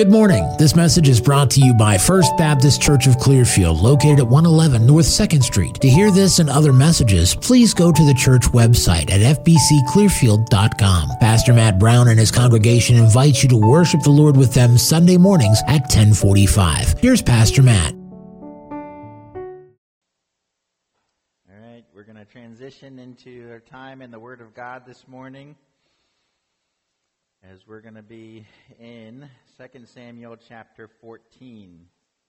Good morning. This message is brought to you by First Baptist Church of Clearfield, located at 111 North 2nd Street. To hear this and other messages, please go to the church website at fbcclearfield.com. Pastor Matt Brown and his congregation invite you to worship the Lord with them Sunday mornings at 10:45. Here's Pastor Matt. All right, we're going to transition into our time in the Word of God this morning, as we're going to be in 2 Samuel chapter 14.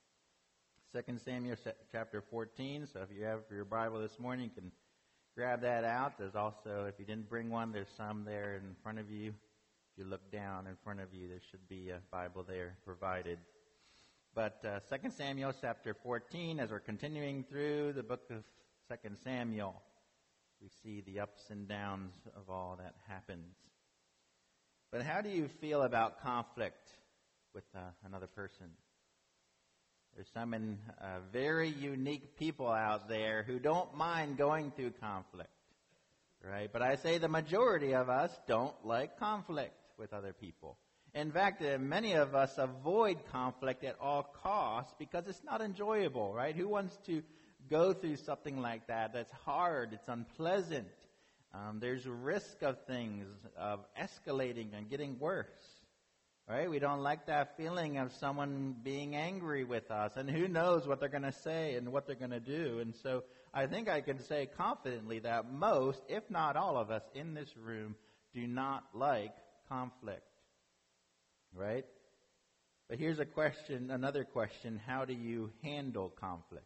2 Samuel chapter 14, so if you have your Bible this morning, you can grab that out. There's also, if you didn't bring one, there's some there in front of you. If you look down in front of you, there should be a Bible there provided. But 2 Samuel chapter 14, as we're continuing through the book of 2 Samuel, we see the ups and downs of all that happens. But how do you feel about conflict with another person? There's some very unique people out there who don't mind going through conflict, right? But I say the majority of us don't like conflict with other people. In fact, many of us avoid conflict at all costs because it's not enjoyable, right? Who wants to go through something like that? That's hard, it's unpleasant. There's a risk of things, of escalating and getting worse, right? We don't like that feeling of someone being angry with us, and who knows what they're going to say and what they're going to do. And so I think I can say confidently that most, if not all of us in this room, do not like conflict, right? But here's another question: how do you handle conflict?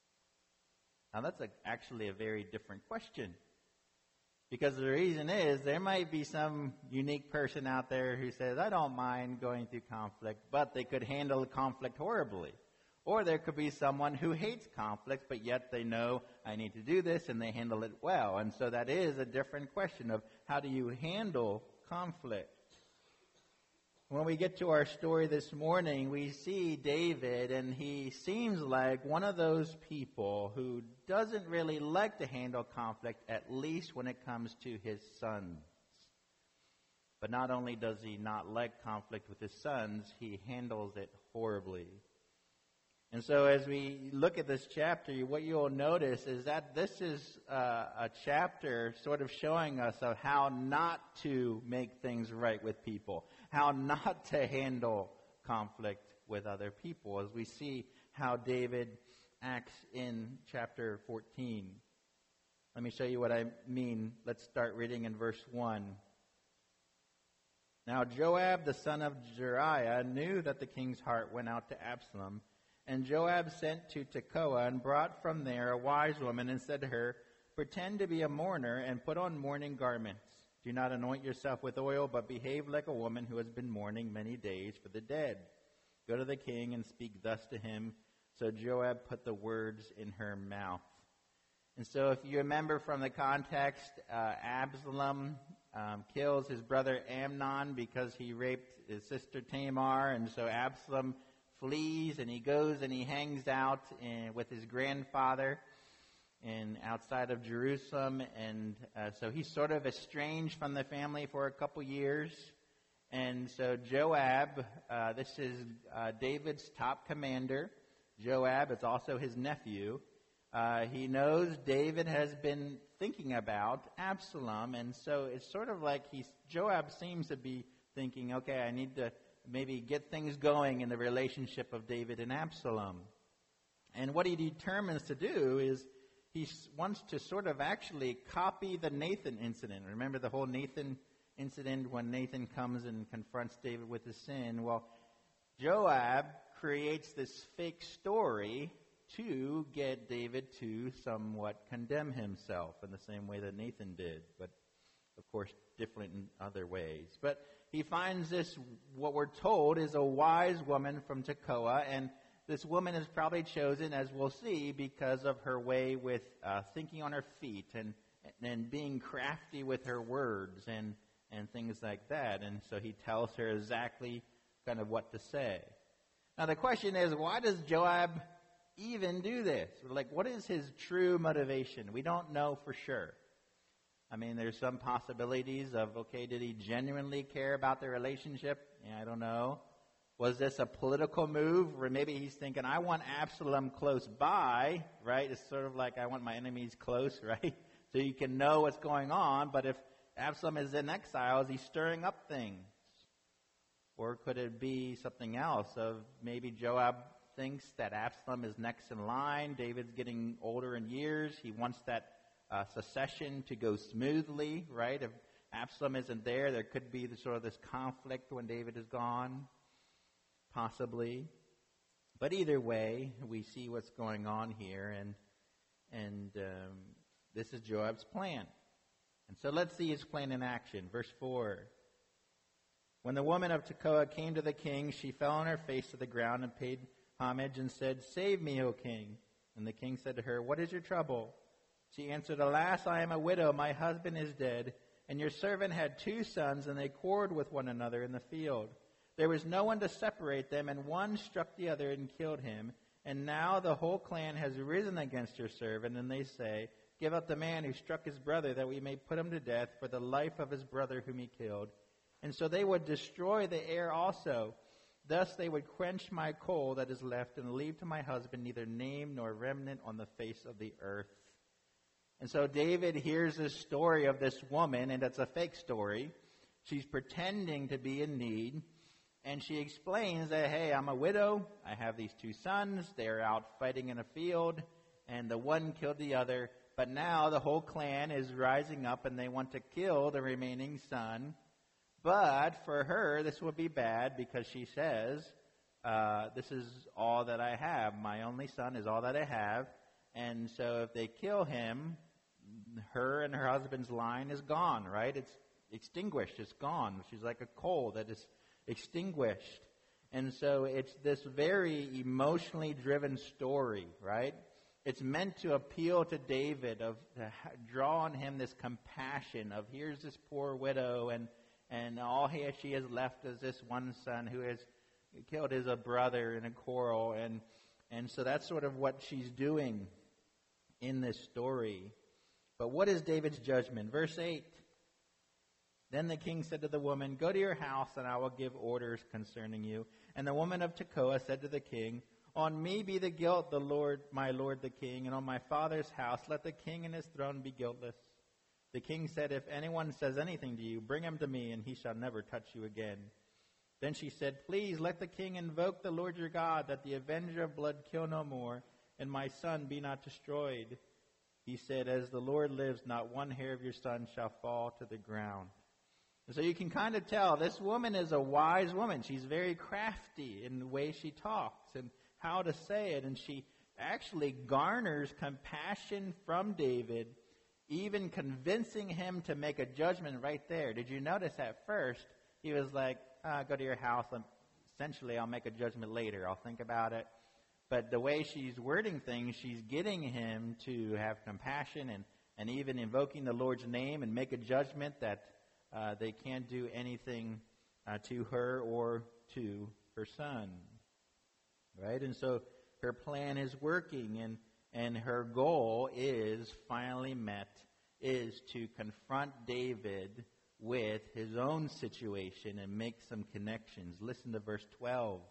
Now that's actually a very different question. Because the reason is, there might be some unique person out there who says, I don't mind going through conflict, but they could handle conflict horribly. Or there could be someone who hates conflict, but yet they know, I need to do this, and they handle it well. And so that is a different question of how do you handle conflict. When we get to our story this morning, we see David, and he seems like one of those people who doesn't really like to handle conflict, at least when it comes to his sons. But not only does he not like conflict with his sons, he handles it horribly. And so as we look at this chapter, what you'll notice is that this is a chapter sort of showing us of how not to make things right with people, how not to handle conflict with other people, as we see how David acts in chapter 14. Let me show you what I mean. Let's start reading in verse 1. Now Joab, the son of Zeruiah, knew that the king's heart went out to Absalom. And Joab sent to Tekoa and brought from there a wise woman and said to her, pretend to be a mourner and put on mourning garments. Do not anoint yourself with oil, but behave like a woman who has been mourning many days for the dead. Go to the king and speak thus to him. So Joab put the words in her mouth. And so if you remember from the context, Absalom kills his brother Amnon because he raped his sister Tamar. And so Absalom flees, and he goes and he hangs out with his grandfather outside of Jerusalem, and so he's sort of estranged from the family for a couple years. And so Joab, this is David's top commander. Joab is also his nephew. He knows David has been thinking about Absalom, and so it's sort of like Joab seems to be thinking, okay, I need to maybe get things going in the relationship of David and Absalom. And what he determines to do is he wants to sort of actually copy the Nathan incident. Remember the whole Nathan incident when Nathan comes and confronts David with his sin? Well, Joab creates this fake story to get David to somewhat condemn himself in the same way that Nathan did, but of course different in other ways. But he finds this, what we're told, is a wise woman from Tekoa, and this woman is probably chosen, as we'll see, because of her way with thinking on her feet and being crafty with her words and things like that. And so he tells her exactly kind of what to say. Now the question is, why does Joab even do this? Like, what is his true motivation? We don't know for sure. I mean, there's some possibilities of, okay, did he genuinely care about the relationship? Yeah, I don't know. Was this a political move? Or maybe he's thinking, I want Absalom close by, right? It's sort of like I want my enemies close, right? So you can know what's going on. But if Absalom is in exile, is he stirring up things? Or could it be something else of maybe Joab thinks that Absalom is next in line. David's getting older in years. He wants that succession to go smoothly, right? If Absalom isn't there, there could be sort of this conflict when David is gone, possibly. But either way, we see what's going on here, and this is Joab's plan. And so let's see his plan in action. Verse 4. When the woman of Tekoa came to the king, she fell on her face to the ground and paid homage and said, "Save me, O king." And the king said to her, "What is your trouble?" She answered, "Alas, I am a widow. My husband is dead, and your servant had 2 sons, and they quarreled with one another in the field. There was no one to separate them, and one struck the other and killed him. And now the whole clan has risen against your servant, and they say, 'Give up the man who struck his brother, that we may put him to death for the life of his brother whom he killed.' And so they would destroy the heir also. Thus they would quench my coal that is left, and leave to my husband neither name nor remnant on the face of the earth." And so David hears this story of this woman, and it's a fake story. She's pretending to be in need, and she explains that, hey, I'm a widow, I have these 2 sons, they're out fighting in a field, and the one killed the other, but now the whole clan is rising up, and they want to kill the remaining son. But for her, this would be bad, because she says, this is all that I have. My only son is all that I have. And so if they kill him, her and her husband's line is gone, right? It's extinguished. It's gone. She's like a coal that is extinguished. And so it's this very emotionally driven story, right? It's meant to appeal to David, to draw on him this compassion of, here's this poor widow, and all she has left is this one son who has killed his brother in a quarrel. And so that's sort of what she's doing in this story. But what is David's judgment? Verse 8. Then the king said to the woman, "Go to your house, and I will give orders concerning you." And the woman of Tekoa said to the king, "On me be the guilt, my lord the king, and on my father's house let the king and his throne be guiltless." The king said, "If anyone says anything to you, bring him to me, and he shall never touch you again." Then she said, "Please let the king invoke the Lord your God, that the avenger of blood kill no more, and my son be not destroyed." He said, "As the Lord lives, not one hair of your son shall fall to the ground." And so you can kind of tell this woman is a wise woman. She's very crafty in the way she talks and how to say it. And she actually garners compassion from David, even convincing him to make a judgment right there. Did you notice at first he was like, "Go to your house. Essentially, I'll make a judgment later. I'll think about it." But the way she's wording things, she's getting him to have compassion and even invoking the Lord's name and make a judgment that they can't do anything to her or to her son. Right? And so her plan is working, and her goal is finally met, is to confront David with his own situation and make some connections. Listen to verse 12.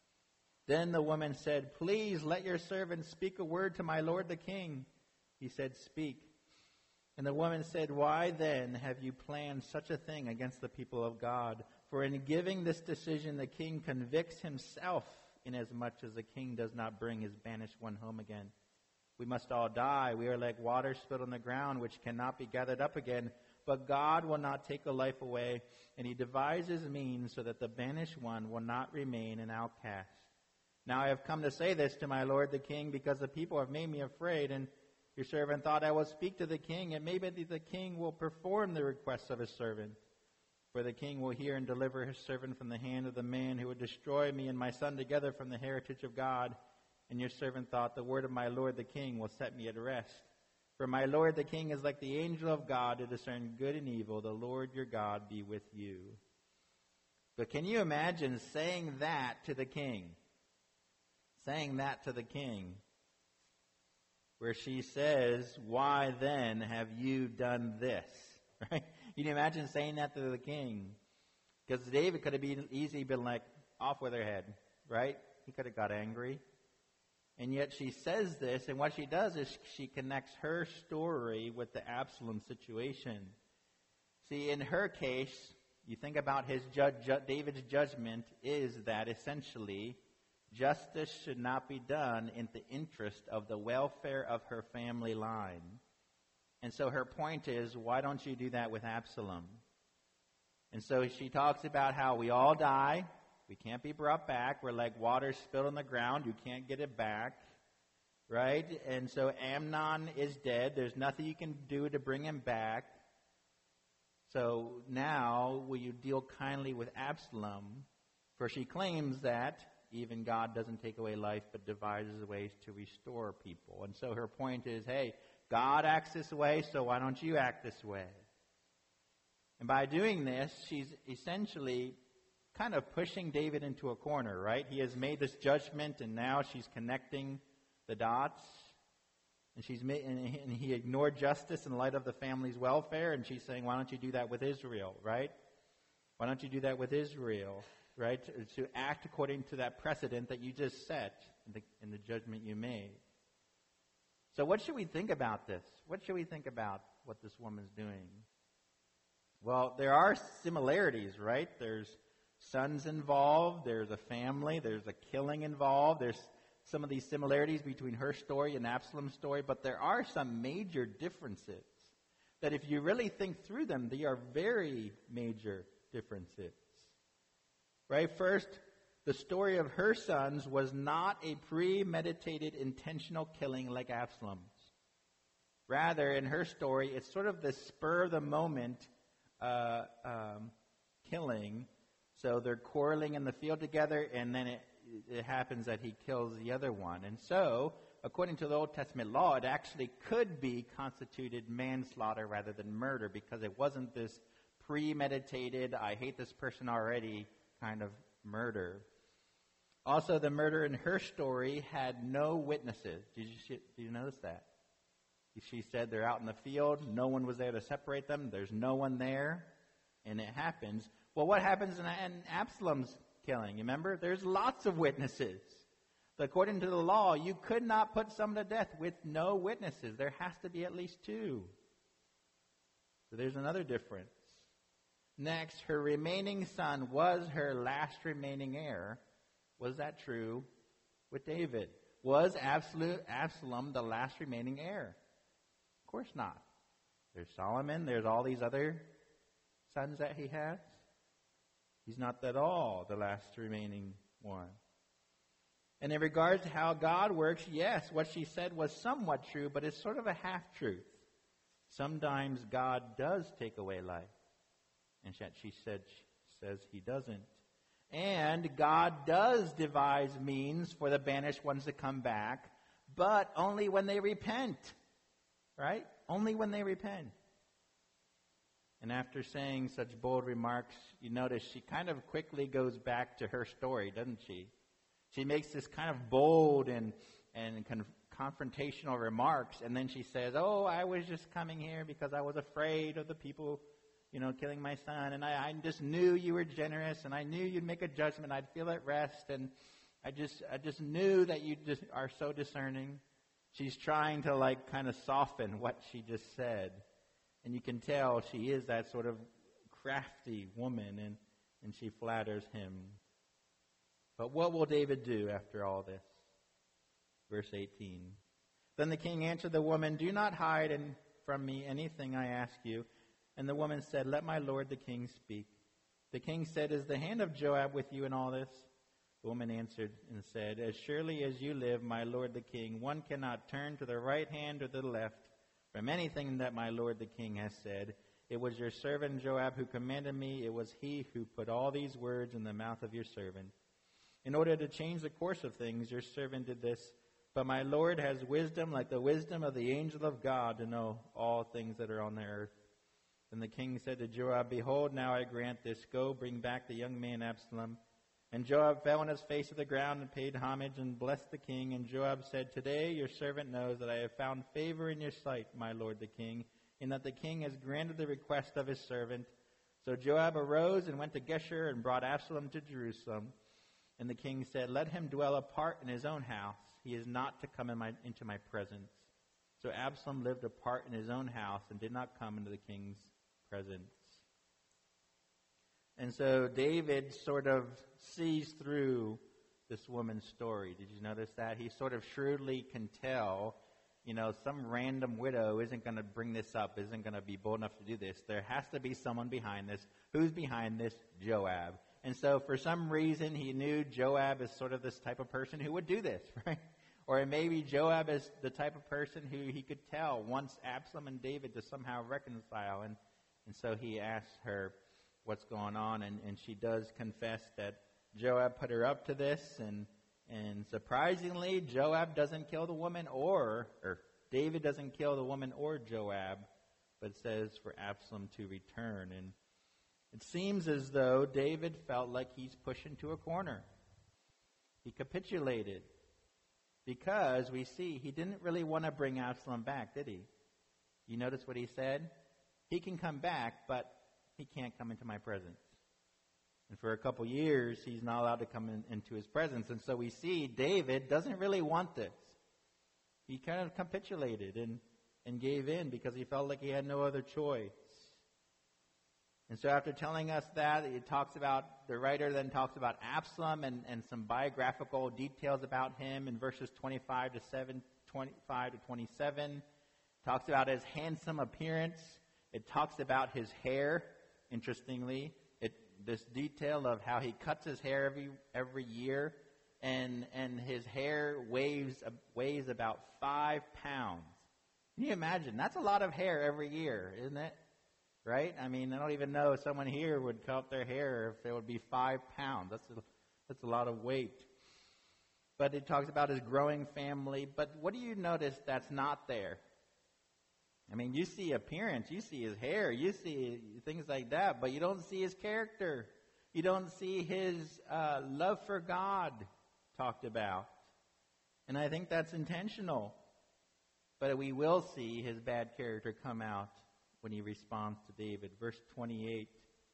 Then the woman said, "Please let your servant speak a word to my lord the king." He said, "Speak." And the woman said, "Why then have you planned such a thing against the people of God? For in giving this decision, the king convicts himself, inasmuch as the king does not bring his banished one home again. We must all die. We are like water spilled on the ground, which cannot be gathered up again. But God will not take a life away, and he devises means so that the banished one will not remain an outcast. Now I have come to say this to my lord the king, because the people have made me afraid, and your servant thought I will speak to the king, and maybe the king will perform the requests of his servant. For the king will hear and deliver his servant from the hand of the man who would destroy me and my son together from the heritage of God. And your servant thought, the word of my lord the king will set me at rest. For my lord the king is like the angel of God to discern good and evil. The Lord your God be with you." But can you imagine saying that to the king? Saying that to the king, where she says, "Why then have you done this?" Right? Can you imagine saying that to the king? Because David could have easily been like, off with her head, right? He could have got angry. And yet she says this, and what she does is she connects her story with the Absalom situation. See, in her case, you think about David's judgment is that essentially justice should not be done in the interest of the welfare of her family line. And so her point is, why don't you do that with Absalom? And so she talks about how we all die. We can't be brought back. We're like water spilled on the ground. You can't get it back. Right? And so Amnon is dead. There's nothing you can do to bring him back. So now will you deal kindly with Absalom? For she claims that even God doesn't take away life but devises ways to restore people. And so her point is, hey, God acts this way, so why don't you act this way? And by doing this, she's essentially kind of pushing David into a corner, right? He has made this judgment, and now she's connecting the dots. And he ignored justice in light of the family's welfare, and she's saying, why don't you do that with Israel, right? Why don't you do that with Israel, right? To act according to that precedent that you just set in the judgment you made. So what should we think about this? What should we think about what this woman's doing? Well, there are similarities, right? There's sons involved, there's a family, there's a killing involved, there's some of these similarities between her story and Absalom's story, but there are some major differences that if you really think through them, they are very major differences. Right? First, the story of her sons was not a premeditated, intentional killing like Absalom's. Rather, in her story, it's sort of the spur-of-the-moment killing. So they're quarreling in the field together, and then it happens that he kills the other one. And so, according to the Old Testament law, it actually could be constituted manslaughter rather than murder because it wasn't this premeditated, I hate this person already kind of murder. Also, the murder in her story had no witnesses. Did you notice that? She said they're out in the field. No one was there to separate them. There's no one there. And it happens. Well, what happens in Absalom's killing? Remember? There's lots of witnesses. But according to the law, you could not put someone to death with no witnesses. There has to be at least two. So there's another difference. Next, her remaining son was her last remaining heir. Was that true with David? Was Absalom the last remaining heir? Of course not. There's Solomon. There's all these other sons that he has. He's not at all the last remaining one. And in regards to how God works, yes, what she said was somewhat true, but it's sort of a half-truth. Sometimes God does take away life. And yet she says he doesn't. And God does devise means for the banished ones to come back, but only when they repent. Right? Only when they repent. And after saying such bold remarks, you notice she kind of quickly goes back to her story, doesn't she? She makes this kind of bold and confrontational remarks, and then she says, oh, I was just coming here because I was afraid of the people, killing my son, and I just knew you were generous, and I knew you'd make a judgment, I'd feel at rest, and I just knew that you just are so discerning. She's trying to kind of soften what she just said. And you can tell she is that sort of crafty woman, and she flatters him. But what will David do after all this? Verse 18. Then the king answered the woman, do not hide from me anything I ask you. And the woman said, let my lord the king speak. The king said, is the hand of Joab with you in all this? The woman answered and said, as surely as you live, my lord the king, one cannot turn to the right hand or to the left from anything that my lord the king has said. It was your servant Joab who commanded me. It was he who put all these words in the mouth of your servant. In order to change the course of things, your servant did this. But my lord has wisdom like the wisdom of the angel of God to know all things that are on the earth. Then the king said to Joab, behold, now I grant this. Go, bring back the young man Absalom. And Joab fell on his face to the ground and paid homage and blessed the king. And Joab said, today your servant knows that I have found favor in your sight, my lord the king, in that the king has granted the request of his servant. So Joab arose and went to Geshur and brought Absalom to Jerusalem. And the king said, "Let him dwell apart in his own house. He is not to come into my presence." So Absalom lived apart in his own house and did not come into the king's presence. And so David sort of sees through this woman's story. Did you notice that? He sort of shrewdly can tell, some random widow isn't going to bring this up, isn't going to be bold enough to do this. There has to be someone behind this. Who's behind this? Joab. And so for some reason, he knew Joab is sort of this type of person who would do this, right? Or maybe Joab is the type of person who he could tell wants Absalom and David to somehow reconcile. And so he asks her what's going on, and she does confess that Joab put her up to this, and surprisingly, Joab doesn't kill the woman, or David doesn't kill the woman or Joab, but says for Absalom to return. And it seems as though David felt like he's pushed into a corner. He capitulated because we see he didn't really want to bring Absalom back, did he? You notice what he said? He can come back, but he can't come into my presence. And for a couple years, he's not allowed to come into his presence. And so we see David doesn't really want this. He kind of capitulated and gave in because he felt like he had no other choice. And so after telling us that, the writer then talks about Absalom and some biographical details about him in verses 25 to 27. Talks about his handsome appearance. It talks about his hair, interestingly. This detail of how he cuts his hair every year, and his hair weighs about 5 pounds. Can you imagine? That's a lot of hair every year, isn't it? Right? I mean, I don't even know if someone here would cut their hair if it would be 5 pounds. That's a lot of weight. But it talks about his growing family. But what do you notice that's not there? I mean, you see appearance, you see his hair, you see things like that, but you don't see his character. You don't see his love for God talked about. And I think that's intentional. But we will see his bad character come out when he responds to David. Verse 28.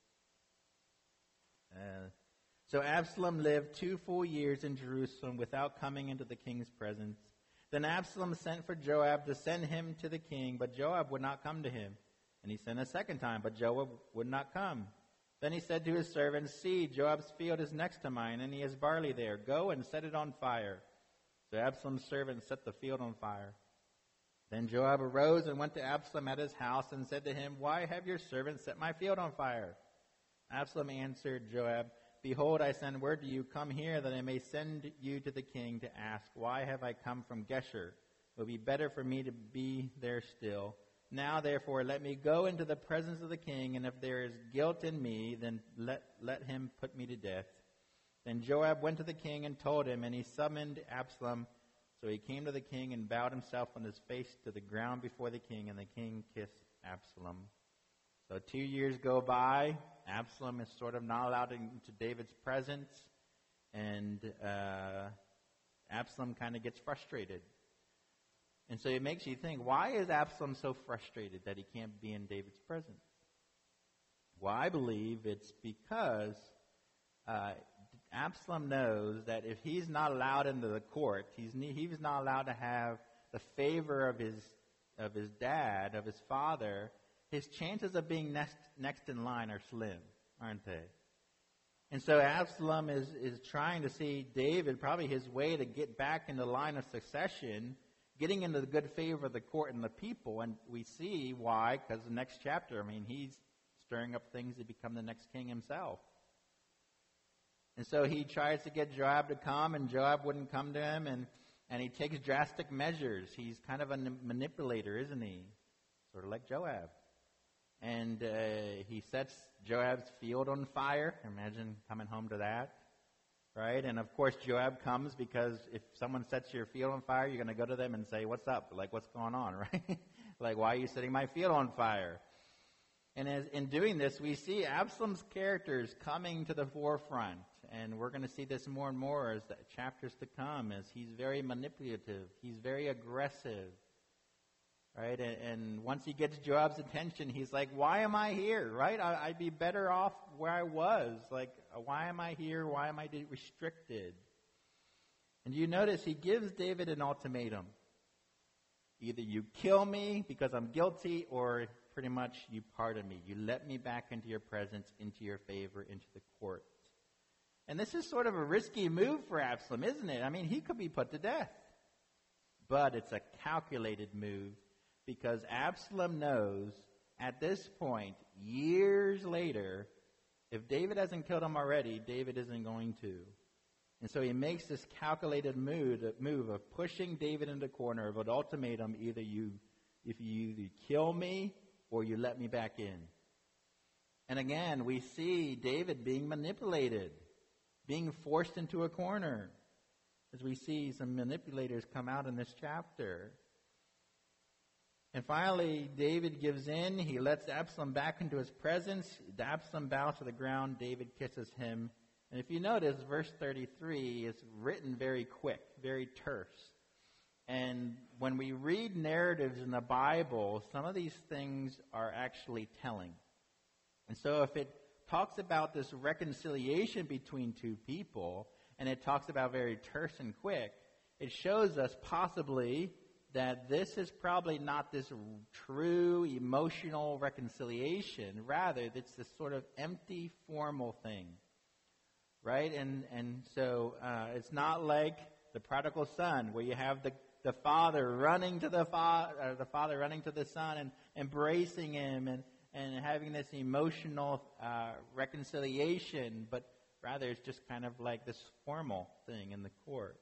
So Absalom lived 2 full years in Jerusalem without coming into the king's presence. Then Absalom sent for Joab to send him to the king, but Joab would not come to him. And he sent a second time, but Joab would not come. Then he said to his servants, "See, Joab's field is next to mine, and he has barley there. Go and set it on fire." So Absalom's servants set the field on fire. Then Joab arose and went to Absalom at his house and said to him, "Why have your servants set my field on fire?" Absalom answered Joab, "Behold, I send word to you, come here, that I may send you to the king to ask, why have I come from Geshur? It will be better for me to be there still. Now, therefore, let me go into the presence of the king, and if there is guilt in me, then let him put me to death." Then Joab went to the king and told him, and he summoned Absalom. So he came to the king and bowed himself on his face to the ground before the king, and the king kissed Absalom. So 2 years go by. Absalom is sort of not allowed into David's presence, and Absalom kind of gets frustrated. And so it makes you think, why is Absalom so frustrated that he can't be in David's presence? Well, I believe it's because Absalom knows that if he's not allowed into the court, he's not allowed to have the favor of his dad, of his father. His chances of being next in line are slim, aren't they? And so Absalom is trying to see David, probably his way to get back in the line of succession, getting into the good favor of the court and the people. And we see why, because the next chapter, he's stirring up things to become the next king himself. And so he tries to get Joab to come, and Joab wouldn't come to him, and he takes drastic measures. He's kind of a manipulator, isn't he? Sort of like Joab. And he sets Joab's field on fire. Imagine coming home to that, right? And of course, Joab comes because if someone sets your field on fire, you're going to go to them and say, "What's up? Like, what's going on?" Right? Like, why are you setting my field on fire? And in doing this, we see Absalom's characters coming to the forefront. And we're going to see this more and more as the chapters to come, as he's very manipulative. He's very aggressive. right? And once he gets Joab's attention, he's like, why am I here, right? I'd be better off where I was. Like, why am I here? Why am I restricted? And you notice he gives David an ultimatum. Either you kill me because I'm guilty, or pretty much you pardon me. You let me back into your presence, into your favor, into the court. And this is sort of a risky move for Absalom, isn't it? I mean, he could be put to death. But it's a calculated move, because Absalom knows at this point, years later, if David hasn't killed him already, David isn't going to. And so he makes this calculated move of pushing David into the corner of an ultimatum: if you either kill me or you let me back in. And again, we see David being manipulated, being forced into a corner, as we see some manipulators come out in this chapter. And finally, David gives in. He lets Absalom back into his presence. Absalom bows to the ground. David kisses him. And if you notice, verse 33 is written very quick, very terse. And when we read narratives in the Bible, some of these things are actually telling. And so if it talks about this reconciliation between two people, and it talks about very terse and quick, it shows us possibly that this is probably not this true emotional reconciliation. Rather, it's this sort of empty, formal thing. Right? And so it's not like the prodigal son, where you have the father running to the father running to the son and embracing him and having this emotional reconciliation, but rather it's just kind of like this formal thing in the court.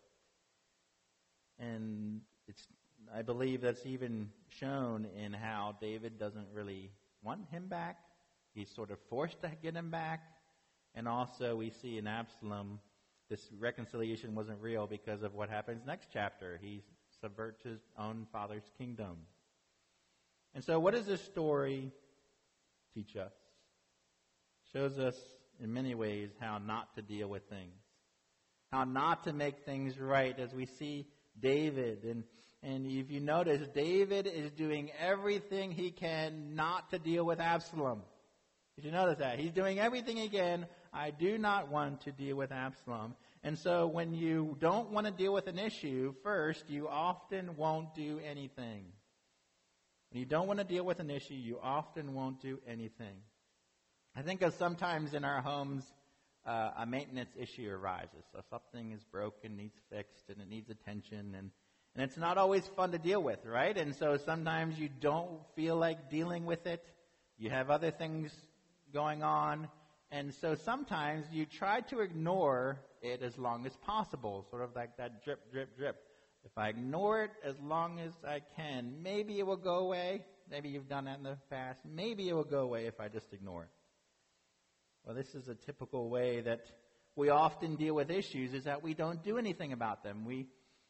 And I believe that's even shown in how David doesn't really want him back. He's sort of forced to get him back. And also we see in Absalom, this reconciliation wasn't real because of what happens next chapter. He subverts his own father's kingdom. And so what does this story teach us? It shows us in many ways how not to deal with things, how not to make things right, as we see David. And if you notice, David is doing everything he can not to deal with Absalom. Did you notice that? He's doing everything he can. I do not want to deal with Absalom. And so when you don't want to deal with an issue, first, you often won't do anything. When you don't want to deal with an issue, you often won't do anything. I think of sometimes in our homes, a maintenance issue arises. So something is broken, needs fixed, and it needs attention, and it's not always fun to deal with, right? And so sometimes you don't feel like dealing with it. You have other things going on. And so sometimes you try to ignore it as long as possible, sort of like that drip, drip, drip. If I ignore it as long as I can, maybe it will go away. Maybe you've done that in the past. Maybe it will go away if I just ignore it. Well, this is a typical way that we often deal with issues, is that we don't do anything about them. We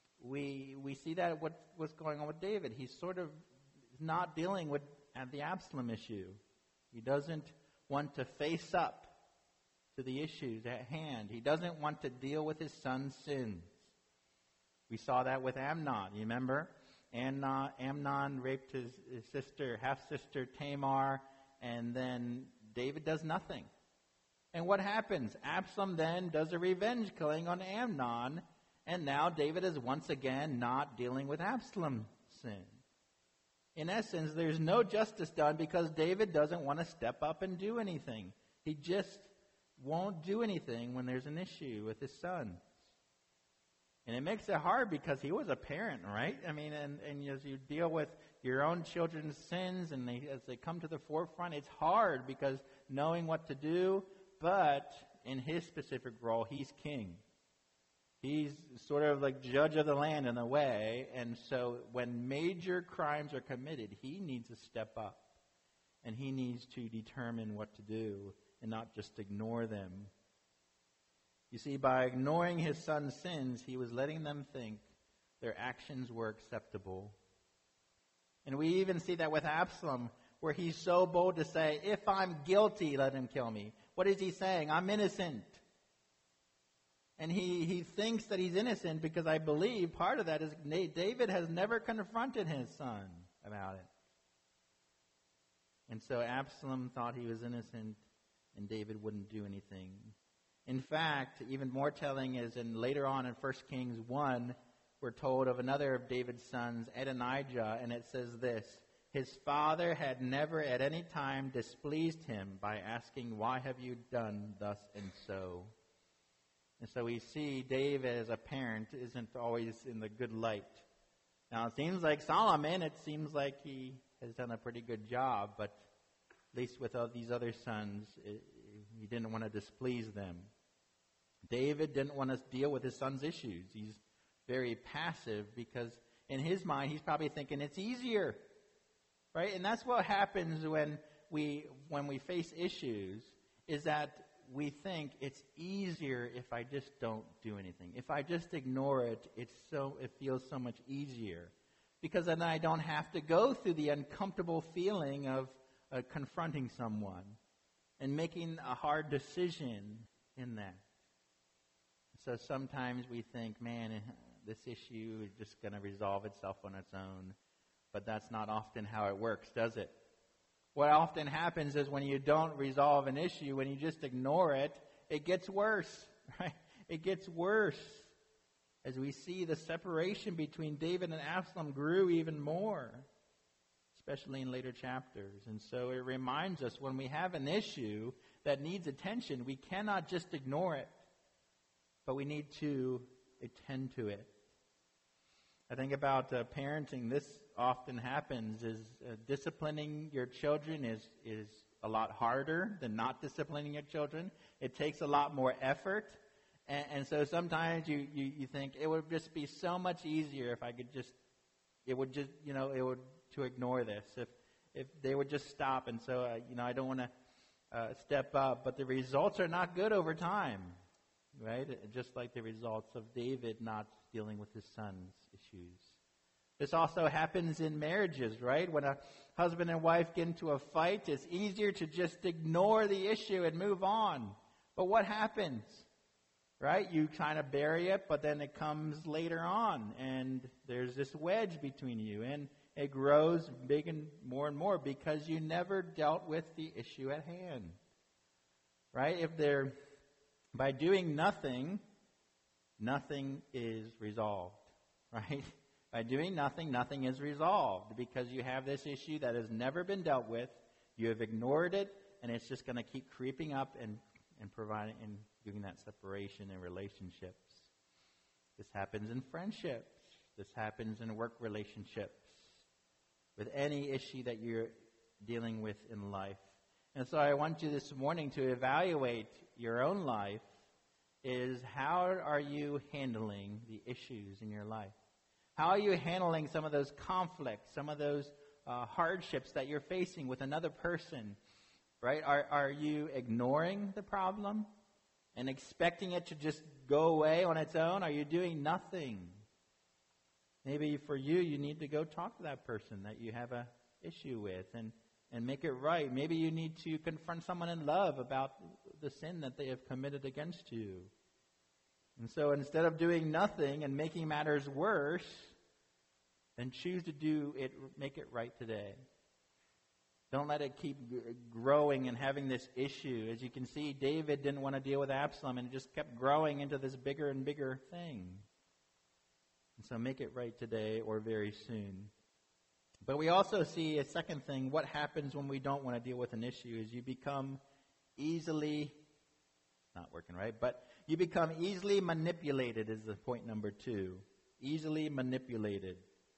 see that what's going on with David. He's sort of not dealing with the Absalom issue. He doesn't want to face up to the issues at hand. He doesn't want to deal with his son's sins. We saw that with Amnon. You remember? Amnon raped his sister, half-sister Tamar, and then David does nothing. And what happens? Absalom then does a revenge killing on Amnon, and now David is once again not dealing with Absalom's sin. In essence, there's no justice done because David doesn't want to step up and do anything. He just won't do anything when there's an issue with his son. And it makes it hard because he was a parent, right? I mean, and as you deal with your own children's sins and as they come to the forefront, it's hard because knowing what to do, but in his specific role, he's king. He's sort of like judge of the land in a way, and so when major crimes are committed, he needs to step up, and he needs to determine what to do and not just ignore them. You see, by ignoring his son's sins, he was letting them think their actions were acceptable. And we even see that with Absalom, where he's so bold to say, if I'm guilty, let him kill me. What is he saying? I'm innocent. And he thinks that he's innocent because I believe part of that is David has never confronted his son. about it. And so Absalom thought he was innocent, and David wouldn't do anything. In fact, even more telling is later on in 1 Kings 1, we're told of another of David's sons, Adonijah, and it says this: his father had never at any time displeased him by asking, "Why have you done thus and so?" And so we see David as a parent isn't always in the good light. Now it seems like Solomon, it seems like he has done a pretty good job, but at least with all these other sons, he didn't want to displease them. David didn't want to deal with his son's issues. He's very passive because in his mind, he's probably thinking it's easier, right? And that's what happens when we face issues, is that we think it's easier if I just don't do anything. If I just ignore it, it feels so much easier, because then I don't have to go through the uncomfortable feeling of confronting someone and making a hard decision in that. So sometimes we think, man, this issue is just going to resolve itself on its own. But that's not often how it works, does it? What often happens is when you don't resolve an issue, when you just ignore it, it gets worse, right? It gets worse. As we see, the separation between David and Absalom grew even more, especially in later chapters. And so it reminds us, when we have an issue that needs attention, we cannot just ignore it, but we need to attend to it. I think about parenting. This often happens, is disciplining your children is a lot harder than not disciplining your children. It takes a lot more effort. And so sometimes you think it would just be so much easier if I could just, to ignore this, if they would just stop. And so, I don't want to step up. But the results are not good over time, right? Just like the results of David not dealing with his son's issues. This also happens in marriages, right? When a husband and wife get into a fight, it's easier to just ignore the issue and move on. But what happens? Right? You kind of bury it, but then it comes later on, and there's this wedge between you, and it grows big and more because you never dealt with the issue at hand. Right? By doing nothing, nothing is resolved. Right? By doing nothing, nothing is resolved, because you have this issue that has never been dealt with. You have ignored it, and it's just going to keep creeping up and providing and giving that separation in relationships. This happens in friendships. This happens in work relationships. With any issue that you're dealing with in life. And so I want you this morning to evaluate your own life. Is how are you handling the issues in your life? How are you handling some of those conflicts, some of those hardships that you're facing with another person? Right? Are you ignoring the problem and expecting it to just go away on its own? Are you doing nothing? Maybe for you need to go talk to that person that you have an issue with and make it right. Maybe you need to confront someone in love about the sin that they have committed against you. And so instead of doing nothing and making matters worse, then choose to do it, make it right today. Don't let it keep growing and having this issue. As you can see, David didn't want to deal with Absalom, and it just kept growing into this bigger and bigger thing. And so make it right today or very soon. But we also see a second thing. What happens when we don't want to deal with an issue is you become easily, not working right, but you become easily manipulated is the point number 2. Easily manipulated.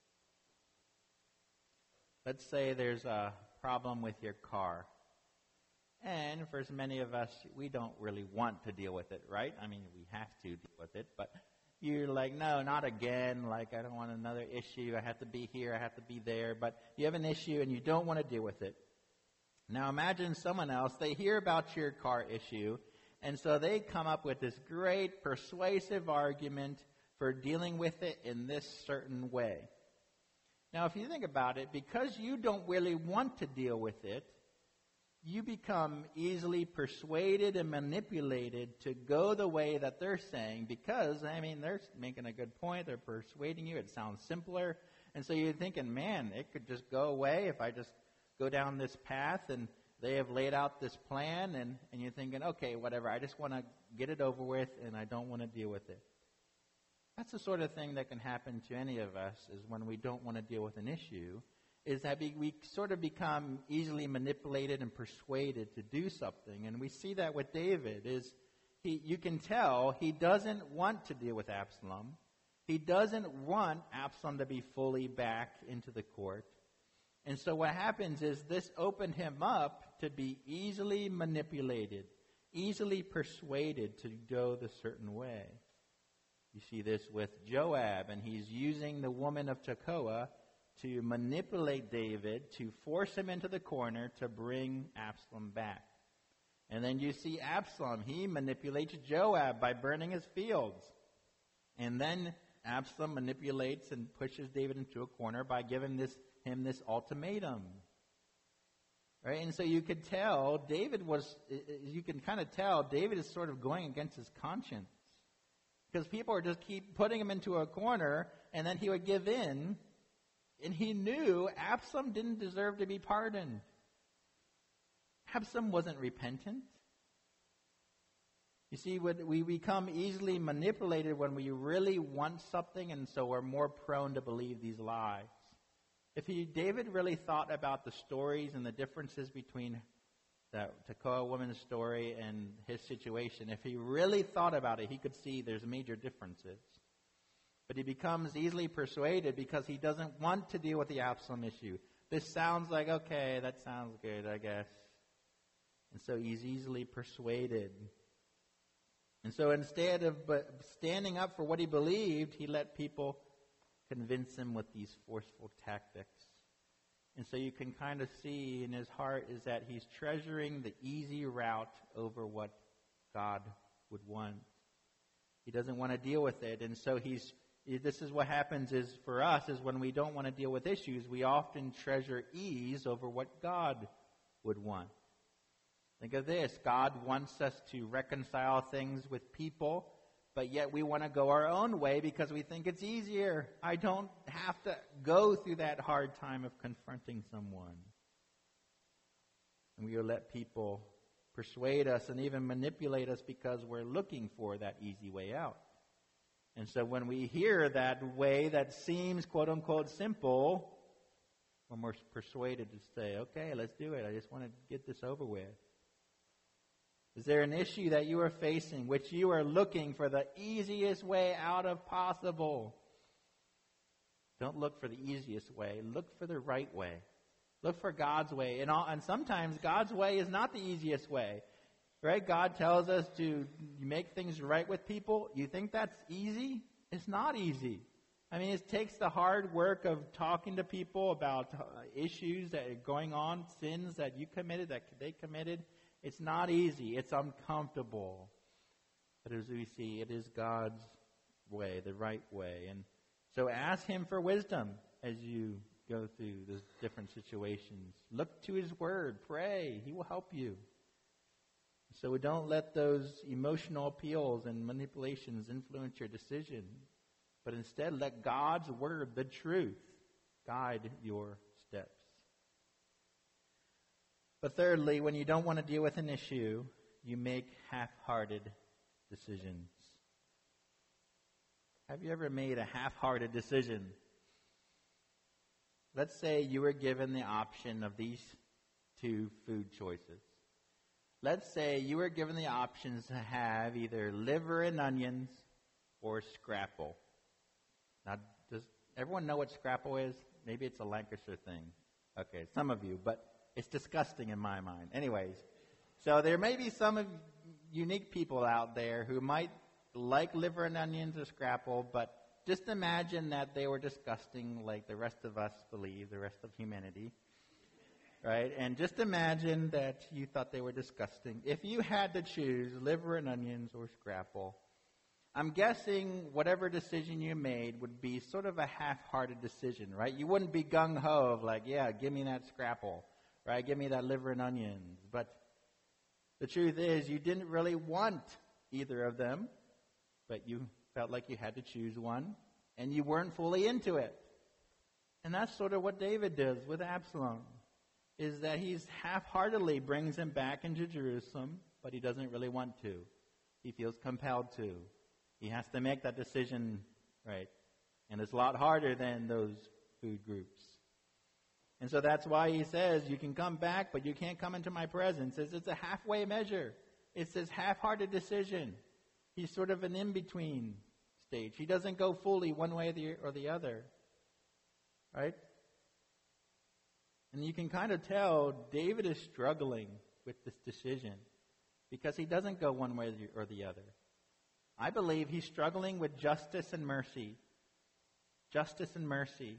Let's say there's a problem with your car. And for many of us, we don't really want to deal with it, right? I mean, we have to deal with it, but you're like, no, not again. Like, I don't want another issue. I have to be here. I have to be there. But you have an issue and you don't want to deal with it. Now imagine someone else, they hear about your car issue, and so they come up with this great persuasive argument for dealing with it in this certain way. Now, if you think about it, because you don't really want to deal with it, you become easily persuaded and manipulated to go the way that they're saying because, they're making a good point. They're persuading you. It sounds simpler. And so you're thinking, man, it could just go away if I just go down this path, and they have laid out this plan, and you're thinking, okay, whatever, I just want to get it over with, and I don't want to deal with it. That's the sort of thing that can happen to any of us, is when we don't want to deal with an issue, is that we sort of become easily manipulated and persuaded to do something. And we see that with David, you can tell he doesn't want to deal with Absalom. He doesn't want Absalom to be fully back into the court. And so what happens is this opened him up to be easily manipulated, easily persuaded to go the certain way. You see this with Joab, and he's using the woman of Tekoa to manipulate David, to force him into the corner to bring Absalom back. And then you see Absalom, he manipulates Joab by burning his fields. And then Absalom manipulates and pushes David into a corner by giving him this ultimatum. Right? And so you could tell David is sort of going against his conscience. Because people would just keep putting him into a corner, and then he would give in. And he knew Absalom didn't deserve to be pardoned. Absalom wasn't repentant. You see, we become easily manipulated when we really want something, and so we're more prone to believe these lies. If David really thought about the stories and the differences between the Tekoa woman's story and his situation, if he really thought about it, he could see there's major differences. But he becomes easily persuaded because he doesn't want to deal with the Absalom issue. This sounds like, okay, that sounds good, I guess. And so he's easily persuaded. And so instead of standing up for what he believed, he let people convince him with these forceful tactics. And so you can kind of see in his heart is that he's treasuring the easy route over what God would want. He doesn't want to deal with it. And so this is what happens is for us is when we don't want to deal with issues, we often treasure ease over what God would want. Think of this. God wants us to reconcile things with people, but yet we want to go our own way because we think it's easier. I don't have to go through that hard time of confronting someone. And we will let people persuade us and even manipulate us because we're looking for that easy way out. And so when we hear that way that seems, quote unquote, simple, when we're persuaded to say, okay, let's do it. I just want to get this over with. Is there an issue that you are facing which you are looking for the easiest way out of possible? Don't look for the easiest way. Look for the right way. Look for God's way. And sometimes God's way is not the easiest way. Right? God tells us to make things right with people. You think that's easy? It's not easy. I mean, it takes the hard work of talking to people about issues that are going on, sins that you committed, that they committed. It's not easy. It's uncomfortable. But as we see, it is God's way, the right way. And so ask Him for wisdom as you go through those different situations. Look to His Word. Pray. He will help you. So we don't let those emotional appeals and manipulations influence your decision, but instead let God's Word, the truth, guide your steps. But thirdly, when you don't want to deal with an issue, you make half-hearted decisions. Have you ever made a half-hearted decision? Let's say you were given the option of these two food choices. Let's say you were given the options to have either liver and onions or scrapple. Now, does everyone know what scrapple is? Maybe it's a Lancashire thing. Okay, some of you, but it's disgusting in my mind. Anyways, so there may be some unique people out there who might like liver and onions or scrapple, but just imagine that they were disgusting like the rest of us believe, the rest of humanity. Right? And just imagine that you thought they were disgusting. If you had to choose liver and onions or scrapple, I'm guessing whatever decision you made would be sort of a half-hearted decision, right? You wouldn't be gung-ho of like, yeah, give me that scrapple, right? Give me that liver and onions. But the truth is you didn't really want either of them, but you felt like you had to choose one, and you weren't fully into it. And that's sort of what David does with Absalom, is that he's half-heartedly brings him back into Jerusalem, but he doesn't really want to. He feels compelled to. He has to make that decision, right? And it's a lot harder than those food groups. And so that's why he says, you can come back, but you can't come into my presence. It's a halfway measure. It's this half-hearted decision. He's sort of an in-between stage. He doesn't go fully one way or the other. Right? And you can kind of tell David is struggling with this decision because he doesn't go one way or the other. I believe he's struggling with justice and mercy. Justice and mercy.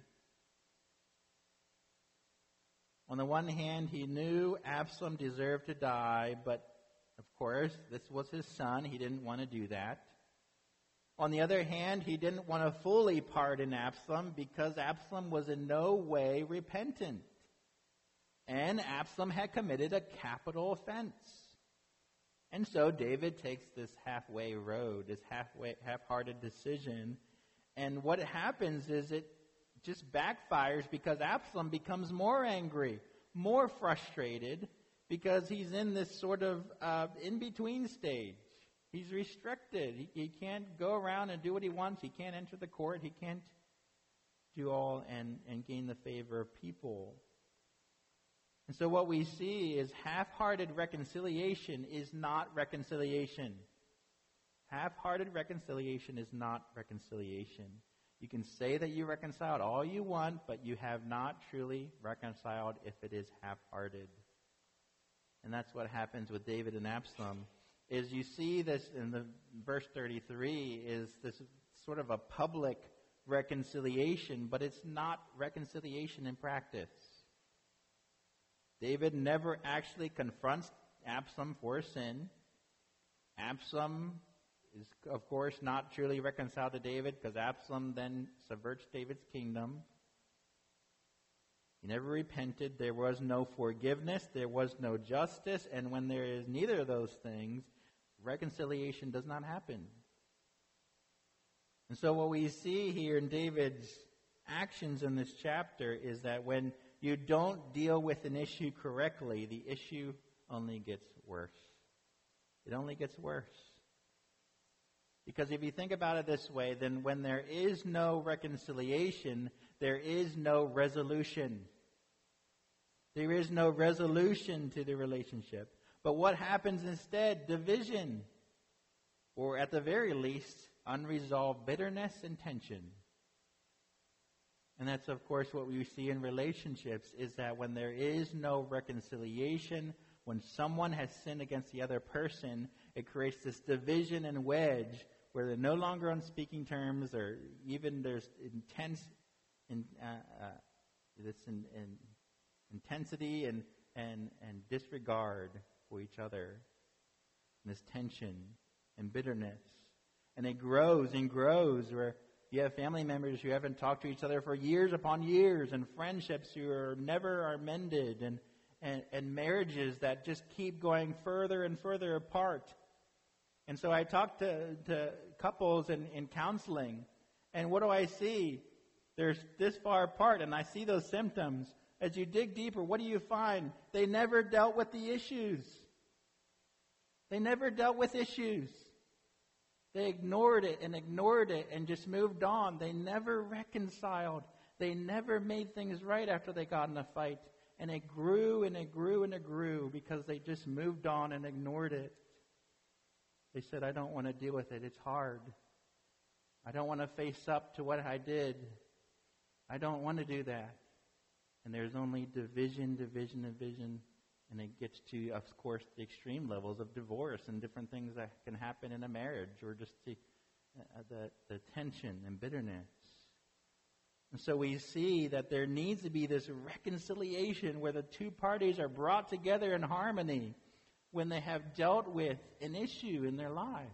On the one hand, he knew Absalom deserved to die, but of course, this was his son. He didn't want to do that. On the other hand, he didn't want to fully pardon Absalom because Absalom was in no way repentant. And Absalom had committed a capital offense. And so David takes this halfway road, this half-hearted decision. And what happens is it just backfires because Absalom becomes more angry, more frustrated, because he's in this sort of in-between stage. He's restricted. He can't go around and do what he wants. He can't enter the court. He can't do all and gain the favor of people. And so what we see is half-hearted reconciliation is not reconciliation. Half-hearted reconciliation is not reconciliation. You can say that you reconciled all you want, but you have not truly reconciled if it is half-hearted. And that's what happens with David and Absalom. Is you see this in the verse 33 is this sort of a public reconciliation, but it's not reconciliation in practice. David never actually confronts Absalom for sin. Absalom is, of course, not truly reconciled to David because Absalom then subverts David's kingdom. He never repented. There was no forgiveness. There was no justice. And when there is neither of those things, reconciliation does not happen. And so what we see here in David's actions in this chapter is that when you don't deal with an issue correctly, the issue only gets worse. It only gets worse. Because if you think about it this way, then when there is no reconciliation, there is no resolution. There is no resolution to the relationship. But what happens instead? Division. Or at the very least, unresolved bitterness and tension. And that's, of course, what we see in relationships, is that when there is no reconciliation, when someone has sinned against the other person, it creates this division and wedge where they're no longer on speaking terms, or even there's intensity and disregard for each other, and this tension and bitterness. And it grows and grows, where you have family members who haven't talked to each other for years upon years, and friendships who are never mended, and marriages that just keep going further and further apart. And so I talk to couples in counseling, and what do I see? They're this far apart, and I see those symptoms. As you dig deeper, what do you find? They never dealt with the issues. They never dealt with issues. They ignored it and just moved on. They never reconciled. They never made things right after they got in a fight. And it grew and it grew and it grew because they just moved on and ignored it. They said, I don't want to deal with it. It's hard. I don't want to face up to what I did. I don't want to do that. And there's only division. And it gets to, of course, the extreme levels of divorce and different things that can happen in a marriage, or just the tension and bitterness. And so we see that there needs to be this reconciliation where the two parties are brought together in harmony when they have dealt with an issue in their lives.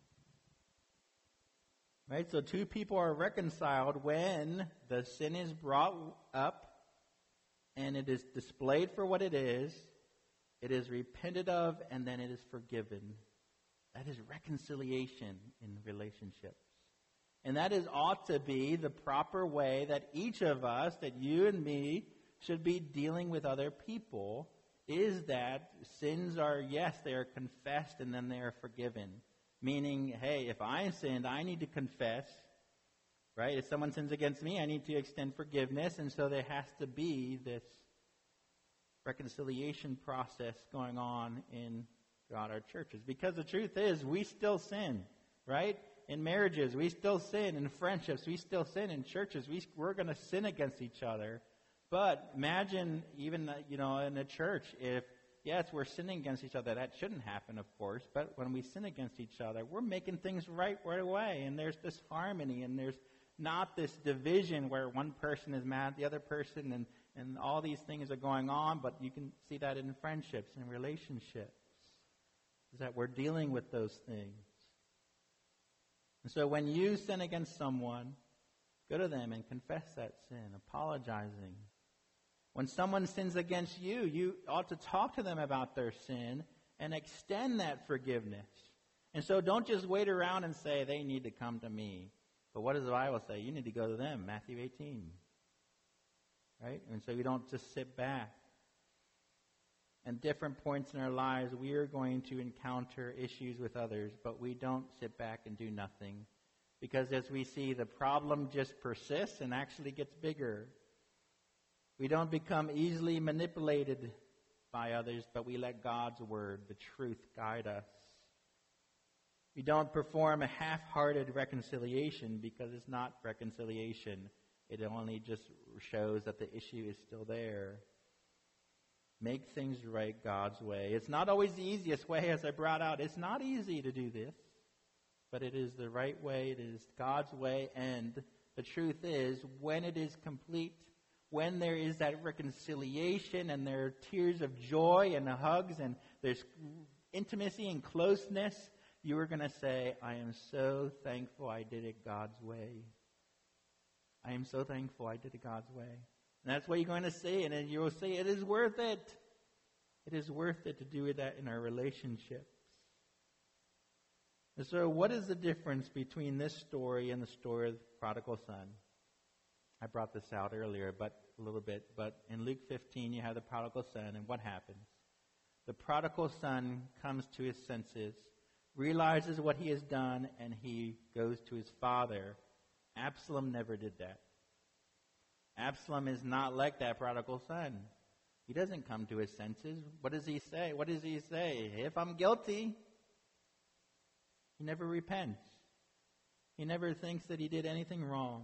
Right? So two people are reconciled when the sin is brought up and it is displayed for what it is repented of, and then it is forgiven. That is reconciliation in relationships. And that ought to be the proper way that each of us, that you and me, should be dealing with other people, is that sins are, yes, they are confessed and then they are forgiven. Meaning, hey, if I sinned, I need to confess, right? If someone sins against me, I need to extend forgiveness. And so there has to be this reconciliation process going on in God, our churches. Because the truth is, we still sin, right? In marriages, we still sin. In friendships, we still sin. In churches, we're going to sin against each other. But imagine even, in a church, if, yes, we're sinning against each other. That shouldn't happen, of course. But when we sin against each other, we're making things right away. And there's this harmony, and there's not this division where one person is mad at the other person, and all these things are going on. But you can see that in friendships and relationships, is that we're dealing with those things. And so when you sin against someone, go to them and confess that sin, apologizing. When someone sins against you, you ought to talk to them about their sin and extend that forgiveness. And so don't just wait around and say, they need to come to me. But what does the Bible say? You need to go to them, Matthew 18. Right? And so you don't just sit back. At different points in our lives, we are going to encounter issues with others, but we don't sit back and do nothing. Because as we see, the problem just persists and actually gets bigger. We don't become easily manipulated by others, but we let God's word, the truth, guide us. We don't perform a half-hearted reconciliation because it's not reconciliation. It only just shows that the issue is still there. Make things right God's way. It's not always the easiest way, as I brought out. It's not easy to do this, but it is the right way. It is God's way, and the truth is, when it is complete, when there is that reconciliation and there are tears of joy and hugs and there's intimacy and closeness, you are going to say, I am so thankful I did it God's way. I am so thankful I did it God's way. And that's what you're going to say, and then you will say, it is worth it. It is worth it to do that in our relationships. And so what is the difference between this story and the story of the prodigal son? I brought this out earlier, but a little bit. But in Luke 15, you have the prodigal son, and what happens? The prodigal son comes to his senses, realizes what he has done, and he goes to his father. Absalom never did that. Absalom is not like that prodigal son. He doesn't come to his senses. What does he say? What does he say? If I'm guilty, he never repents. He never thinks that he did anything wrong.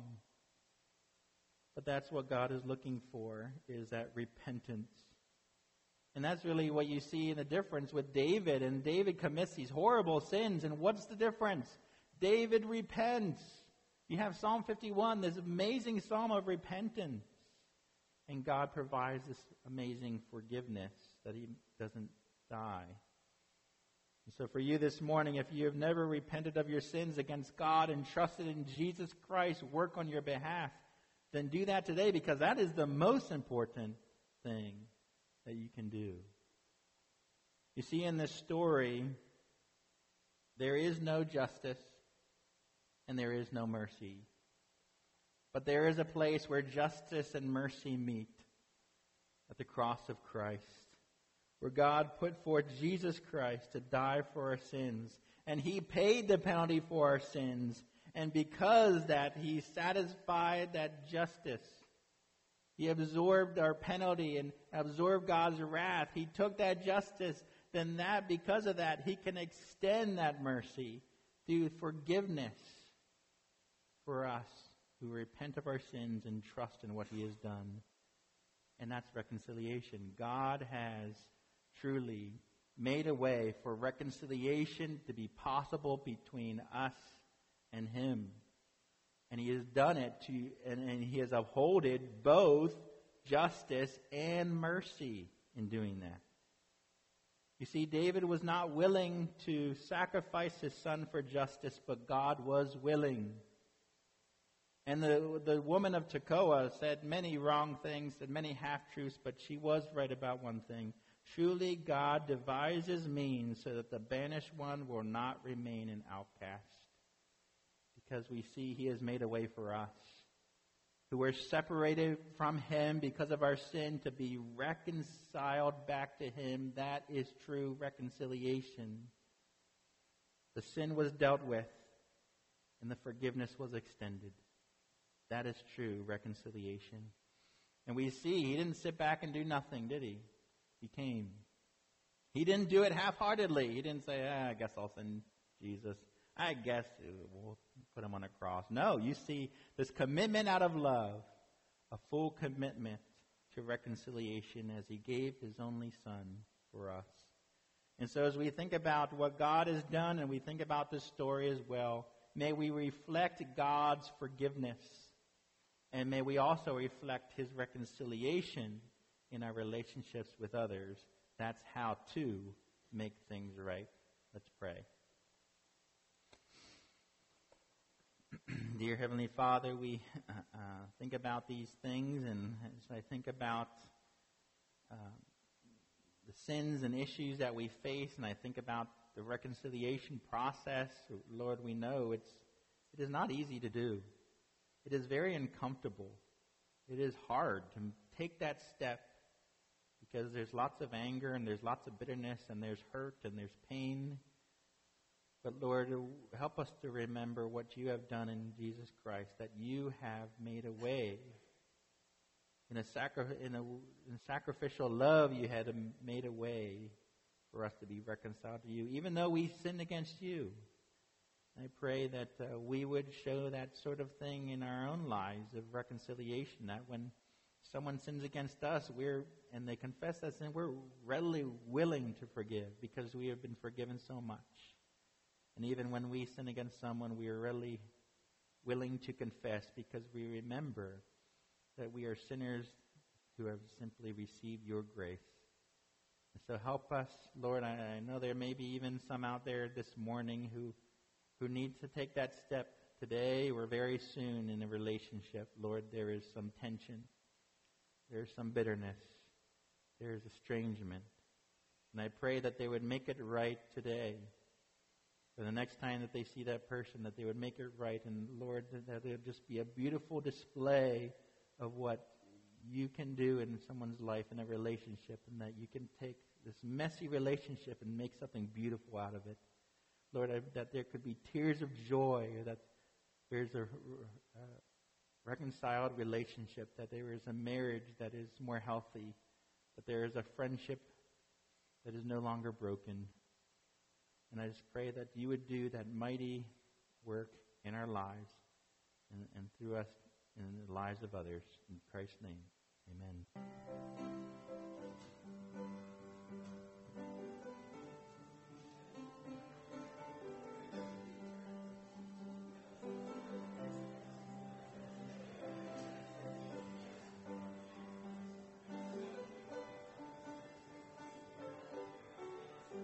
But that's what God is looking for, is that repentance. And that's really what you see in the difference with David. And David commits these horrible sins. And what's the difference? David repents. You have Psalm 51, this amazing psalm of repentance. And God provides this amazing forgiveness that he doesn't die. And so for you this morning, if you have never repented of your sins against God and trusted in Jesus Christ work on your behalf, then do that today, because that is the most important thing that you can do. You see, in this story, there is no justice and there is no mercy. But there is a place where justice and mercy meet at the cross of Christ, where God put forth Jesus Christ to die for our sins, and he paid the penalty for our sins. And because that, he satisfied that justice. He absorbed our penalty and absorbed God's wrath. He took that justice. Then that, because of that, he can extend that mercy through forgiveness for us who repent of our sins and trust in what he has done. And that's reconciliation. God has truly made a way for reconciliation to be possible between us and him. And he has done it and he has upholded both justice and mercy in doing that. You see, David was not willing to sacrifice his son for justice, but God was willing. And the woman of Tekoa said many wrong things, said many half-truths, but she was right about one thing. Truly, God devises means so that the banished one will not remain an outcast. because we see he has made a way for us, who were separated from him because of our sin, to be reconciled back to him. That is true reconciliation. The sin was dealt with, and the forgiveness was extended. That is true reconciliation. And we see he didn't sit back and do nothing, did he? He came. He didn't do it half-heartedly. He didn't say, I guess I'll send Jesus. I guess we'll put him on a cross. No, you see this commitment out of love, a full commitment to reconciliation as he gave his only Son for us. And so as we think about what God has done and we think about this story as well, may we reflect God's forgiveness. And may we also reflect his reconciliation in our relationships with others. That's how to make things right. Let's pray. Dear Heavenly Father, we think about these things, and as I think about the sins and issues that we face, and I think about the reconciliation process, Lord, we know it is not easy to do. It is very uncomfortable. It is hard to take that step because there's lots of anger and there's lots of bitterness and there's hurt and there's pain. But Lord, help us to remember what you have done in Jesus Christ, that you have made a way. In sacrificial love, you had made a way for us to be reconciled to you, even though we sinned against you. I pray that we would show that sort of thing in our own lives of reconciliation, that when someone sins against us and they confess that sin, we're readily willing to forgive because we have been forgiven so much. And even when we sin against someone, we are readily willing to confess because we remember that we are sinners who have simply received your grace. And so help us, Lord. I know there may be even some out there this morning who need to take that step today or very soon in a relationship. Lord, there is some tension. There is some bitterness. There is estrangement. And I pray that they would make it right today. For the next time that they see that person, that they would make it right. And Lord, that it would just be a beautiful display of what you can do in someone's life in a relationship, and that you can take this messy relationship and make something beautiful out of it. Lord, that there could be tears of joy, that there's a reconciled relationship, that there is a marriage that is more healthy, that there is a friendship that is no longer broken. And I just pray that you would do that mighty work in our lives and through us in the lives of others. In Christ's name, amen.